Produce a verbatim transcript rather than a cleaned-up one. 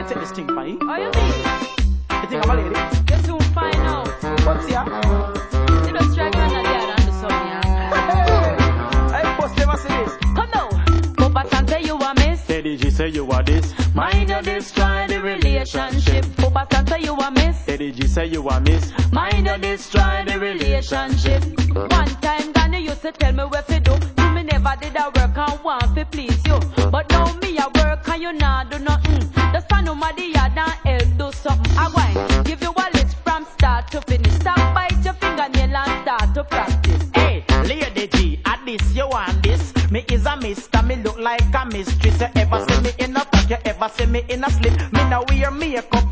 I take this thing for you. What you mean? You think I'm a lady? You soon find out. What's ya? You don't strike on the yard and do something, yeah? Hey, hey, boss, never see this. Come now. Papa San say you a miss. Eddie G say you are this. Mind you destroy the relationship. Papa San say you a miss. Eddie G say you are miss. Mind you destroy the relationship. One time Danny used to tell me where fi do. You me never did a work and want fi please you. But now me a work and you nah do nothing. The stand on my yard and help do something. I want give you a list from start to finish. Stop bite your fingernail and start to practice. Hey, Lady G, at this you want this. Me is a mister, me look like a mistress. You ever see me in a pack, you ever see me in a slip. Me now wear makeup